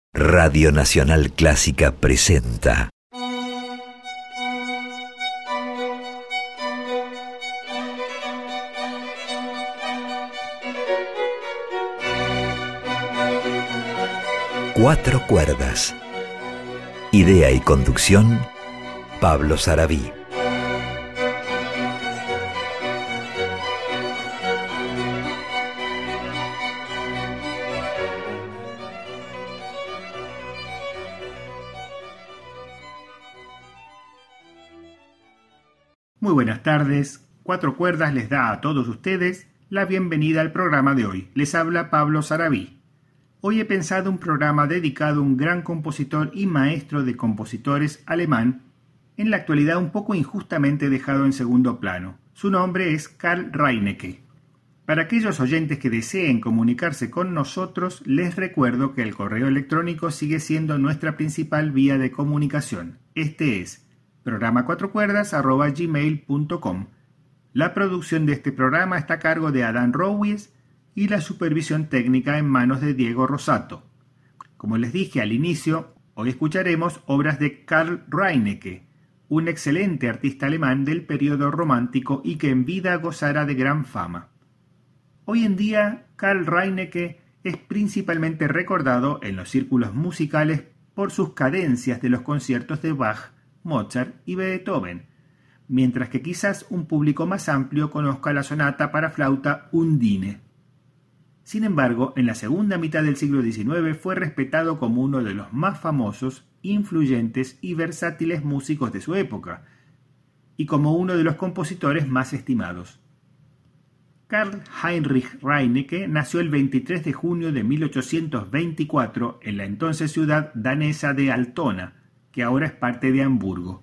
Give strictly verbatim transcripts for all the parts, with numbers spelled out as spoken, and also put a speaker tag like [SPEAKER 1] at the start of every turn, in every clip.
[SPEAKER 1] Radio Nacional Clásica presenta Cuatro Cuerdas. Idea y conducción, Pablo Sarabí.
[SPEAKER 2] Muy buenas tardes. Cuatro Cuerdas les da a todos ustedes la bienvenida al programa de hoy. Les habla Pablo Sarabí. Hoy he pensado un programa dedicado a un gran compositor y maestro de compositores alemán, en la actualidad un poco injustamente dejado en segundo plano. Su nombre es Karl Reinecke. Para aquellos oyentes que deseen comunicarse con nosotros, les recuerdo que el correo electrónico sigue siendo nuestra principal vía de comunicación. Este es programa cuatro cuerdas arroba gmail punto com. La producción de este programa está a cargo de Adán Rowis y la supervisión técnica en manos de Diego Rosato. Como les dije al inicio, hoy escucharemos obras de Karl Reinecke, un excelente artista alemán del periodo romántico y que en vida gozara de gran fama. Hoy en día, Karl Reinecke es principalmente recordado en los círculos musicales por sus cadencias de los conciertos de Bach, Mozart y Beethoven, mientras que quizás un público más amplio conozca la sonata para flauta Undine. Sin embargo, en la segunda mitad del siglo diecinueve fue respetado como uno de los más famosos, influyentes y versátiles músicos de su época, y como uno de los compositores más estimados. Karl Heinrich Reinecke nació el veintitrés de junio de mil ochocientos veinticuatro en la entonces ciudad danesa de Altona, que ahora es parte de Hamburgo.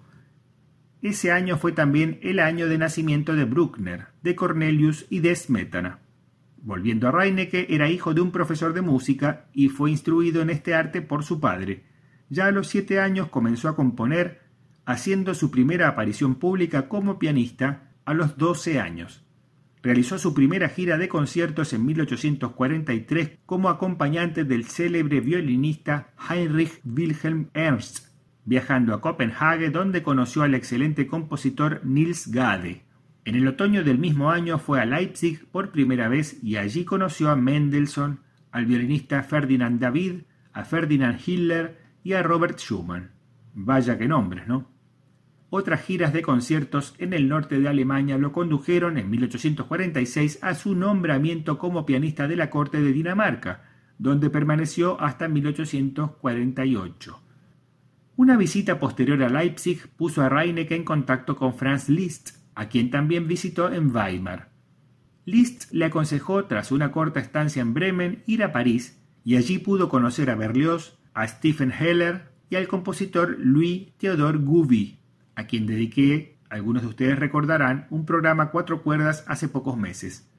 [SPEAKER 2] Ese año fue también el año de nacimiento de Bruckner, de Cornelius y de Smetana. Volviendo a Reinecke, era hijo de un profesor de música y fue instruido en este arte por su padre. Ya a los siete años comenzó a componer, haciendo su primera aparición pública como pianista a los doce años. Realizó su primera gira de conciertos en mil ochocientos cuarenta y tres como acompañante del célebre violinista Heinrich Wilhelm Ernst, viajando a Copenhague, donde conoció al excelente compositor Niels Gade. En el otoño del mismo año fue a Leipzig por primera vez y allí conoció a Mendelssohn, al violinista Ferdinand David, a Ferdinand Hiller y a Robert Schumann. Vaya que nombres, ¿no? Otras giras de conciertos en el norte de Alemania lo condujeron en mil ochocientos cuarenta y seis a su nombramiento como pianista de la corte de Dinamarca, donde permaneció hasta mil ochocientos cuarenta y ocho. Una visita posterior a Leipzig puso a Reinecke en contacto con Franz Liszt, a quien también visitó en Weimar. Liszt le aconsejó, tras una corta estancia en Bremen, ir a París, y allí pudo conocer a Berlioz, a Stephen Heller y al compositor Louis Theodore Gouvi, a quien dediqué, algunos de ustedes recordarán, un programa a cuatro cuerdas hace pocos meses.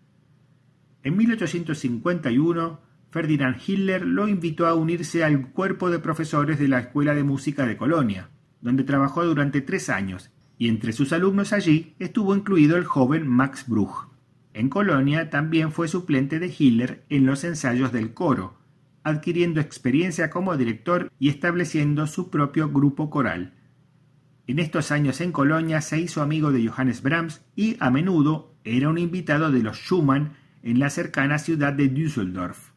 [SPEAKER 2] En mil ochocientos cincuenta y uno, Ferdinand Hiller lo invitó a unirse al cuerpo de profesores de la Escuela de Música de Colonia, donde trabajó durante tres años, y entre sus alumnos allí estuvo incluido el joven Max Bruch. En Colonia también fue suplente de Hiller en los ensayos del coro, adquiriendo experiencia como director y estableciendo su propio grupo coral. En estos años en Colonia se hizo amigo de Johannes Brahms y a menudo era un invitado de los Schumann en la cercana ciudad de Düsseldorf.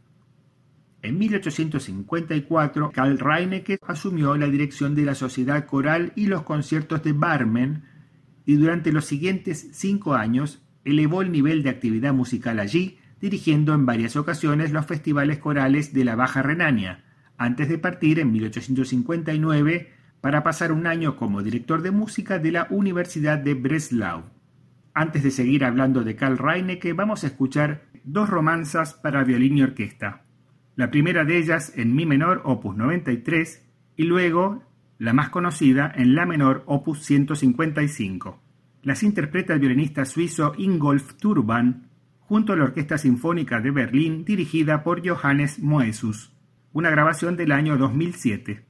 [SPEAKER 2] En mil ochocientos cincuenta y cuatro, Karl Reinecke asumió la dirección de la Sociedad Coral y los conciertos de Barmen, y durante los siguientes cinco años elevó el nivel de actividad musical allí, dirigiendo en varias ocasiones los festivales corales de la Baja Renania, antes de partir en mil ochocientos cincuenta y nueve para pasar un año como director de música de la Universidad de Breslau. Antes de seguir hablando de Karl Reinecke, vamos a escuchar dos romanzas para violín y orquesta. La primera de ellas en mi menor, opus noventa y tres, y luego la más conocida en la menor, opus ciento cincuenta y cinco. Las interpreta el violinista suizo Ingolf Turban, junto a la Orquesta Sinfónica de Berlín, dirigida por Johannes Moesus. Una grabación del año dos mil siete.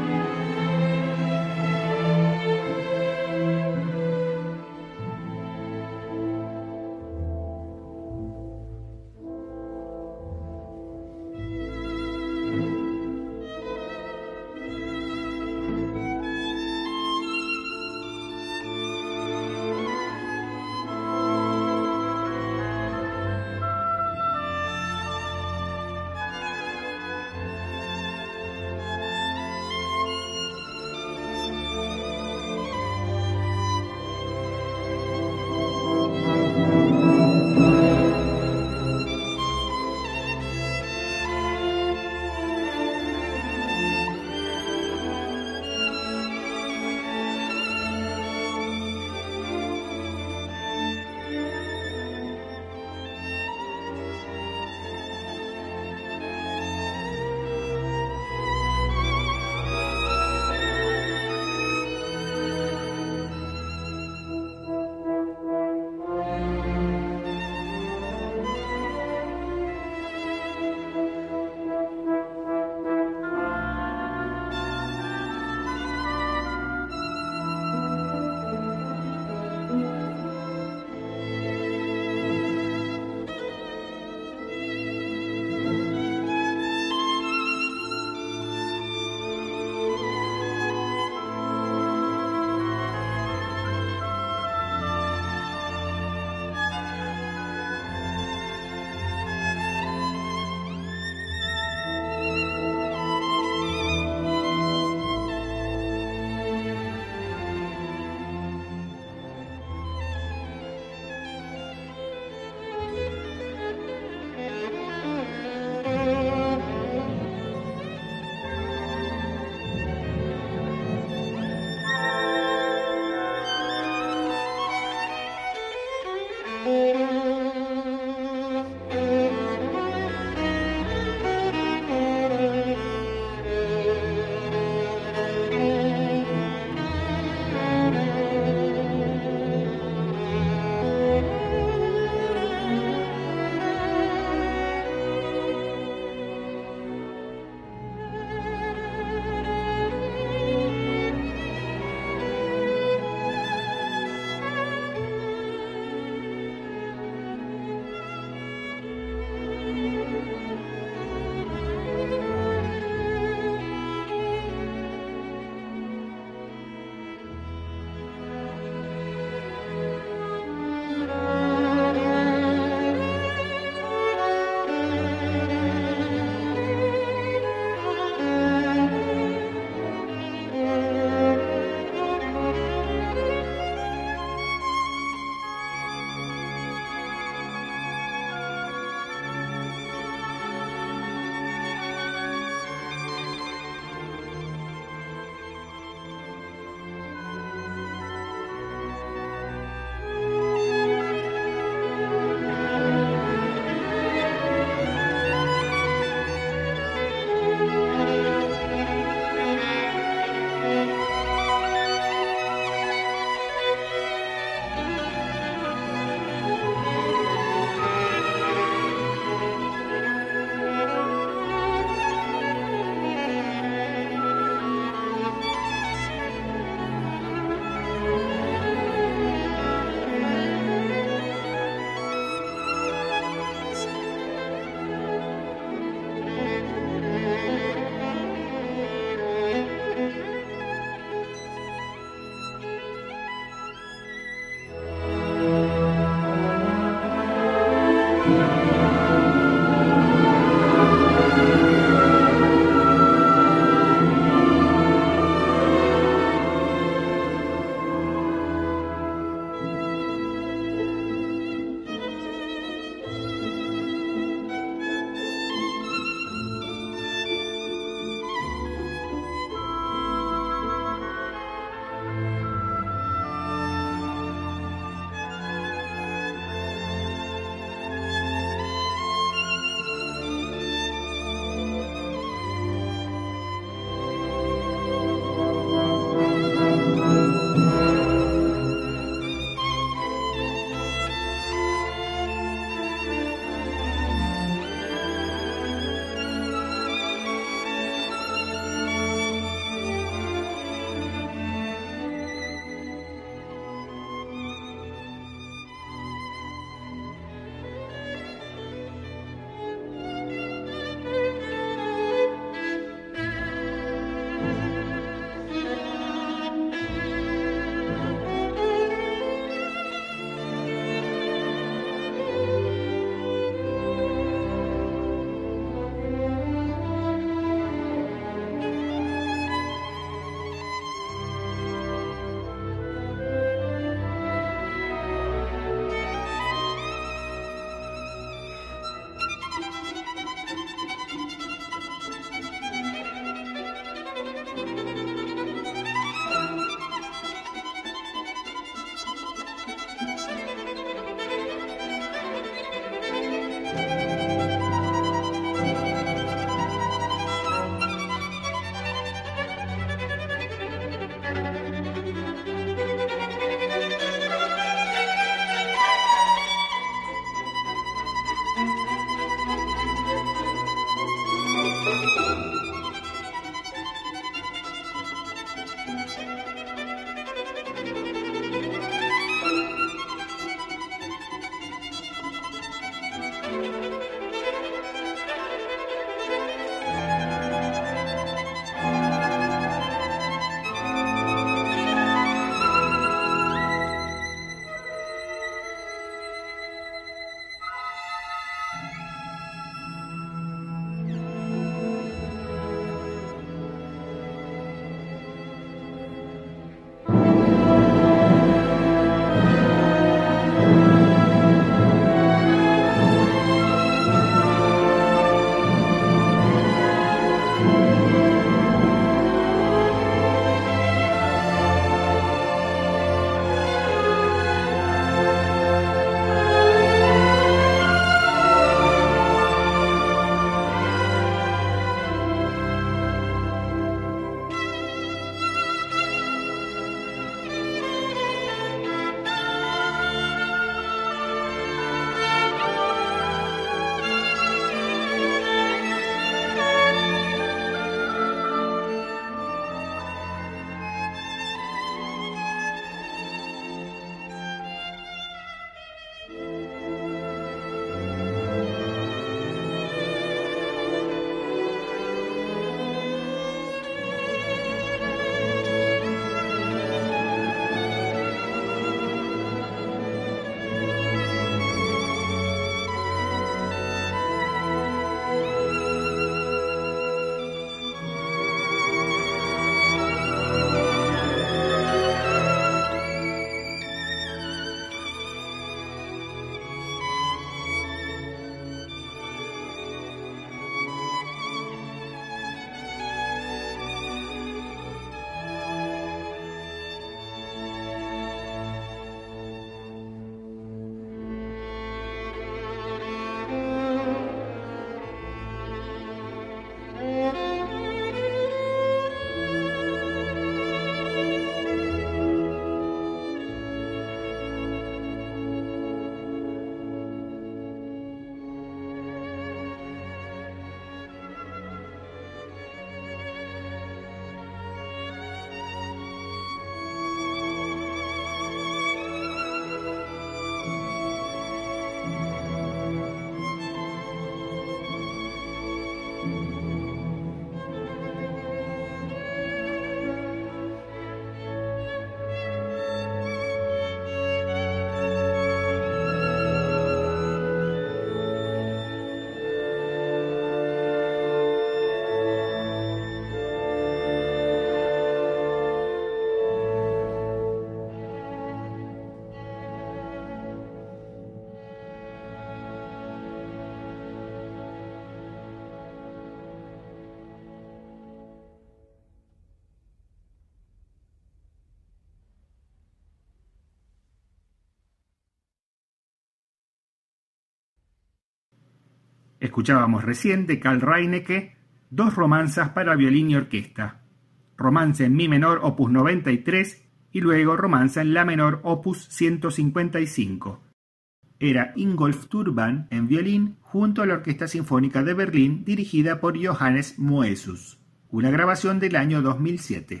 [SPEAKER 2] Escuchábamos recién de Karl Reinecke dos romanzas para violín y orquesta, romance en mi menor opus noventa y tres y luego romanza en la menor opus ciento cincuenta y cinco. Era Ingolf Turban en violín junto a la Orquesta Sinfónica de Berlín dirigida por Johannes Moesus, una grabación del año dos mil siete.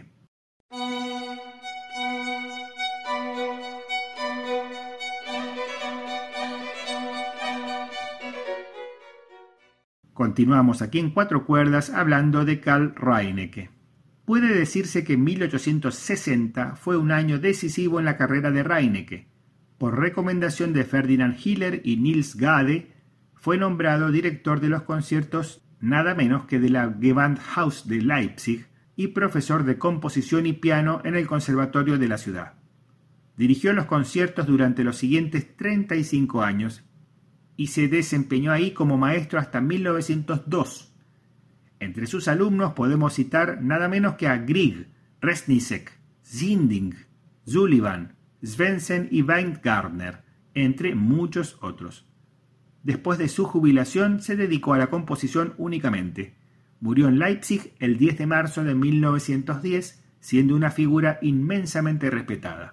[SPEAKER 2] Continuamos aquí en Cuatro Cuerdas hablando de Karl Reinecke. Puede decirse que mil ochocientos sesenta fue un año decisivo en la carrera de Reinecke. Por recomendación de Ferdinand Hiller y Niels Gade, fue nombrado director de los conciertos nada menos que de la Gewandhaus de Leipzig y profesor de composición y piano en el Conservatorio de la ciudad. Dirigió los conciertos durante los siguientes treinta y cinco años y se desempeñó ahí como maestro hasta mil novecientos dos. Entre sus alumnos podemos citar nada menos que a Grieg, Reznicek, Sinding, Sullivan, Svensson y Weingartner, entre muchos otros. Después de su jubilación se dedicó a la composición únicamente. Murió en Leipzig el diez de marzo de mil novecientos diez, siendo una figura inmensamente respetada.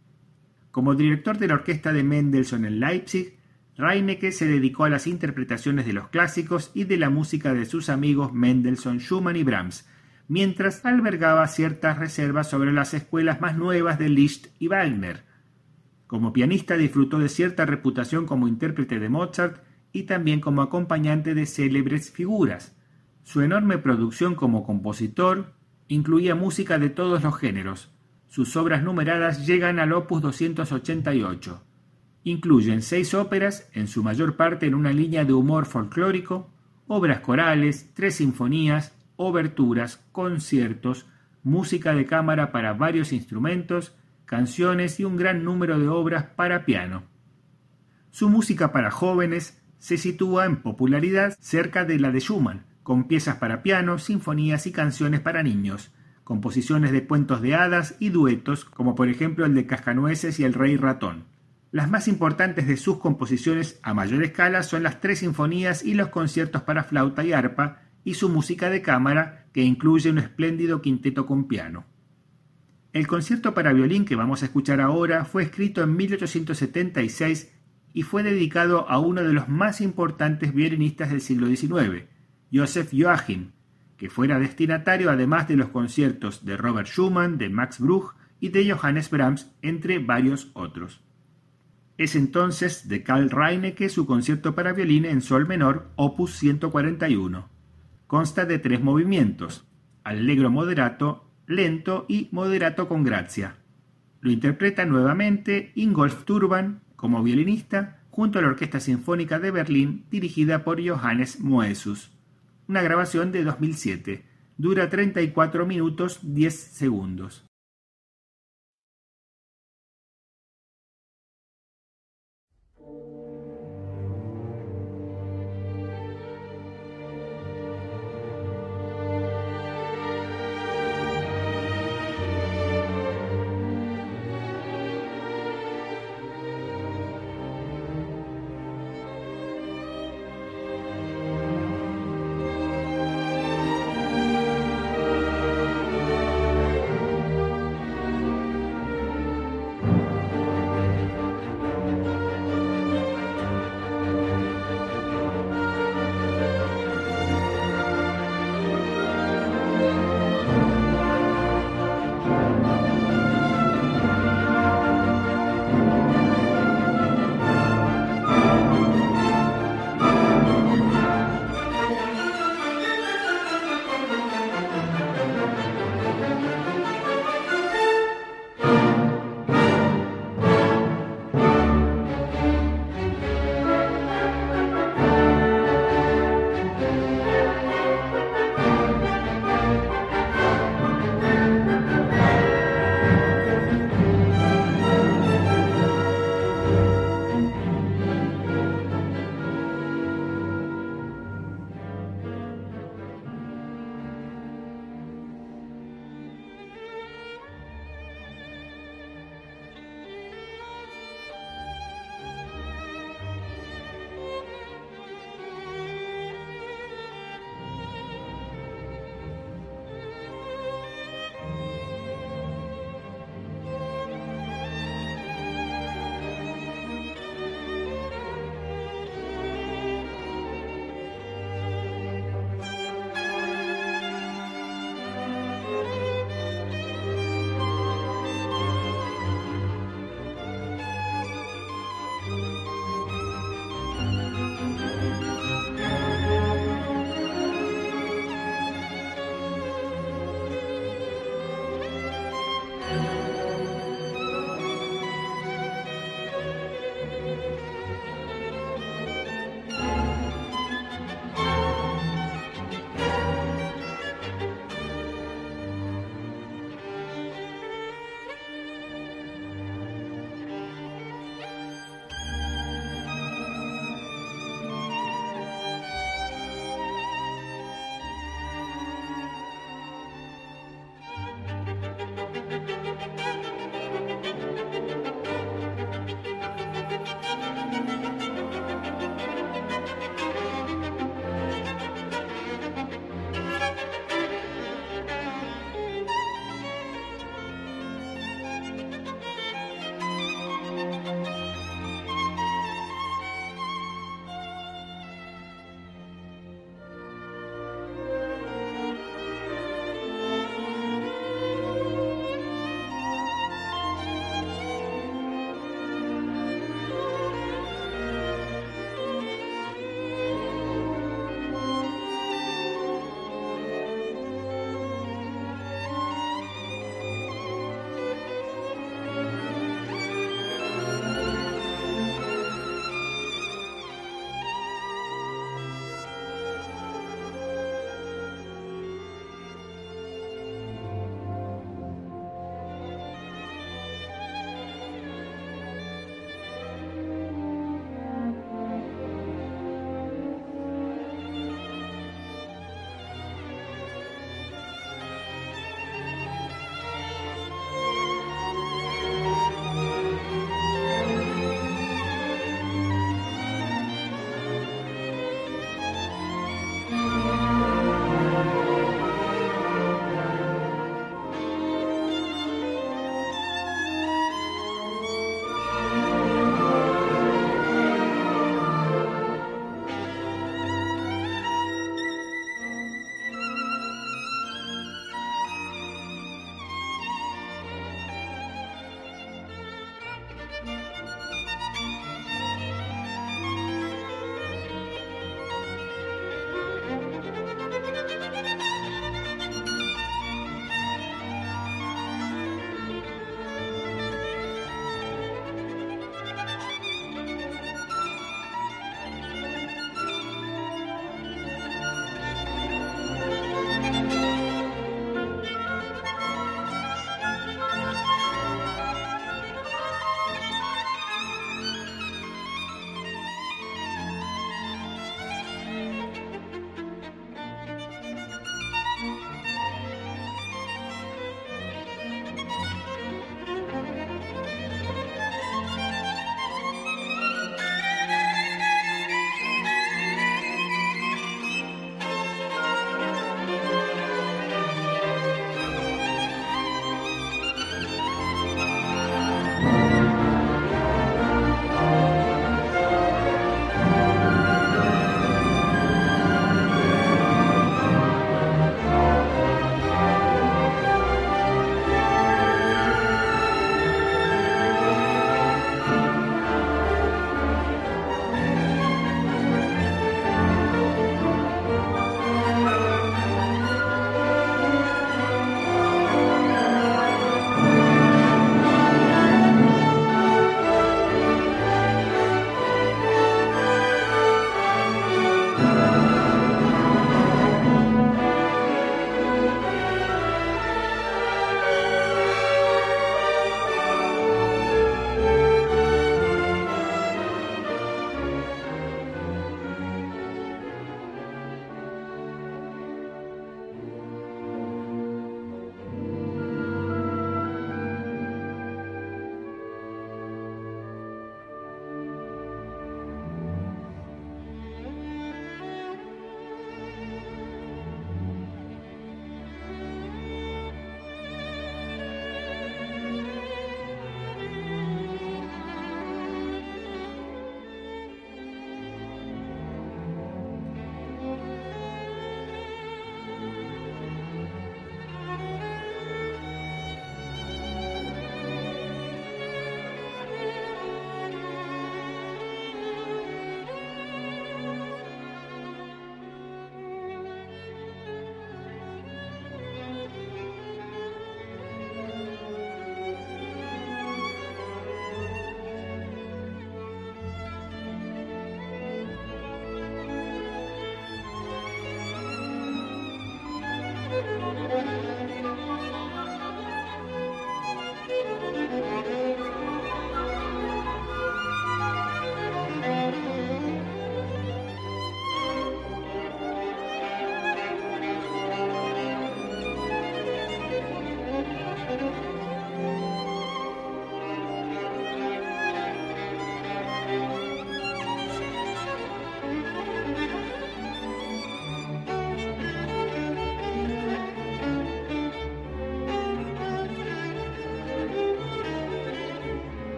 [SPEAKER 2] Como director de la orquesta de Mendelssohn en Leipzig, Reinecke se dedicó a las interpretaciones de los clásicos y de la música de sus amigos Mendelssohn, Schumann y Brahms, mientras albergaba ciertas reservas sobre las escuelas más nuevas de Liszt y Wagner. Como pianista disfrutó de cierta reputación como intérprete de Mozart y también como acompañante de célebres figuras. Su enorme producción como compositor incluía música de todos los géneros. Sus obras numeradas llegan al opus doscientos ochenta y ocho. Incluyen seis óperas, en su mayor parte en una línea de humor folclórico, obras corales, tres sinfonías, oberturas, conciertos, música de cámara para varios instrumentos, canciones y un gran número de obras para piano. Su música para jóvenes se sitúa en popularidad cerca de la de Schumann, con piezas para piano, sinfonías y canciones para niños, composiciones de cuentos de hadas y duetos, como por ejemplo el de Cascanueces y el Rey Ratón. Las más importantes de sus composiciones a mayor escala son las tres sinfonías y los conciertos para flauta y arpa, y su música de cámara, que incluye un espléndido quinteto con piano. El concierto para violín que vamos a escuchar ahora fue escrito en mil ochocientos setenta y seis y fue dedicado a uno de los más importantes violinistas del siglo diecinueve, Joseph Joachim, que fuera destinatario además de los conciertos de Robert Schumann, de Max Bruch y de Johannes Brahms, entre varios otros. Es entonces de Karl Reinecke su concierto para violín en sol menor, opus ciento cuarenta y uno. Consta de tres movimientos, allegro moderato, lento y moderato con gracia. Lo interpreta nuevamente Ingolf Turban como violinista junto a la Orquesta Sinfónica de Berlín dirigida por Johannes Moesus. Una grabación de dos mil siete. Dura treinta y cuatro minutos diez segundos.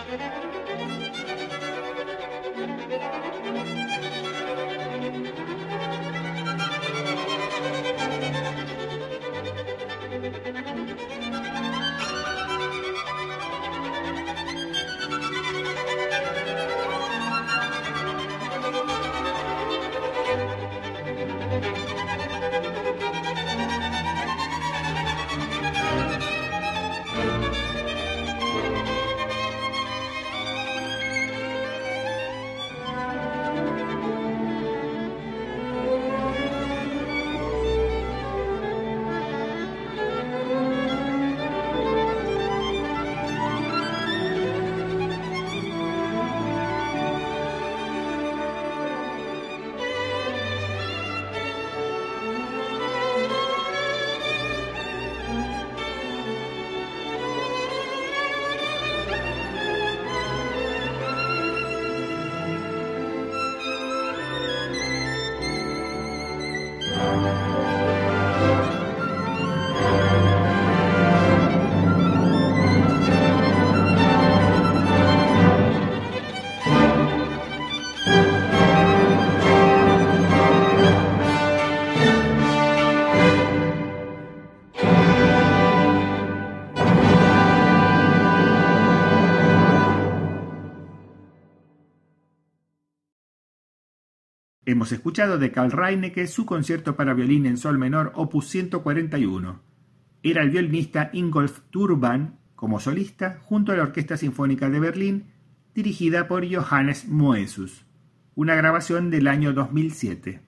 [SPEAKER 2] Hemos escuchado de Karl Reinecke su concierto para violín en sol menor opus ciento cuarenta y uno. Era el violinista Ingolf Turban como solista junto a la Orquesta Sinfónica de Berlín dirigida por Johannes Moesus. Una grabación del año dos mil siete.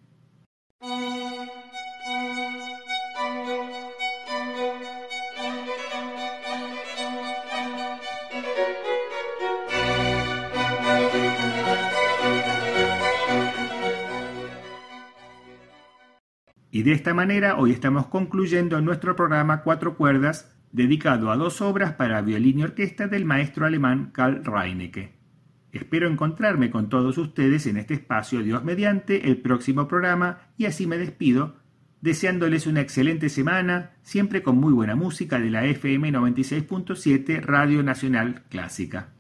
[SPEAKER 2] Y de esta manera hoy estamos concluyendo nuestro programa Cuatro Cuerdas dedicado a dos obras para violín y orquesta del maestro alemán Karl Reinecke. Espero encontrarme con todos ustedes en este espacio Dios mediante el próximo programa y así me despido deseándoles una excelente semana siempre con muy buena música de la F M noventa y seis punto siete Radio Nacional Clásica.